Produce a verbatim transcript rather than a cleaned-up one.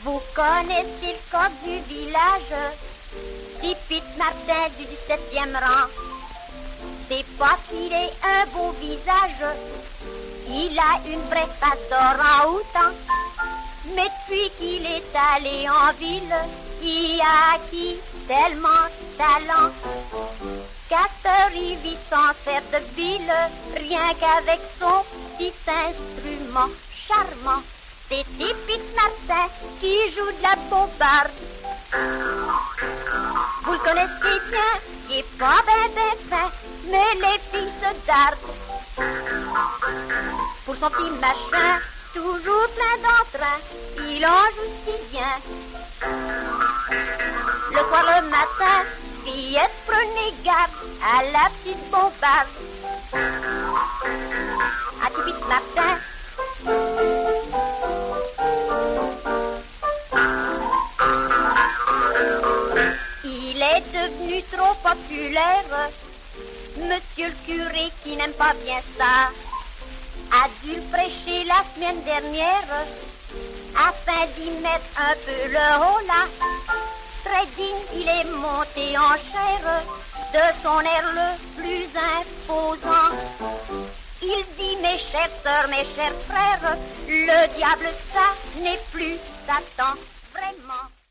Vous connaissez le coq du village, Tipit Martin du dix-septième rang. C'est pas qu'il ait un beau visage, il a une vraie face d'orang-outan. Mais depuis qu'il est allé en ville, il a acquis tellement de talent qu'à ce il vit sans faire de bile, rien qu'avec son petit instrument charmant. C'est Tipit Martin qui joue de la bombarde. Vous le connaissez bien, il est pas ben ben fin, mais les filles se dardent. Pour son petit machin, toujours plein d'entrain, il en joue si bien. Le soir, le matin, fillettes, prenez garde à la petite bombarde. À Tipit Martin, il est devenu trop populaire. Monsieur le curé, qui n'aime pas bien ça, a dû le prêcher la semaine dernière, afin d'y mettre un peu le holà. Très digne, il est monté en chair, de son air le plus imposant. Il dit, mes chères sœurs, mes chers frères, le diable, ça n'est plus Satan, vraiment.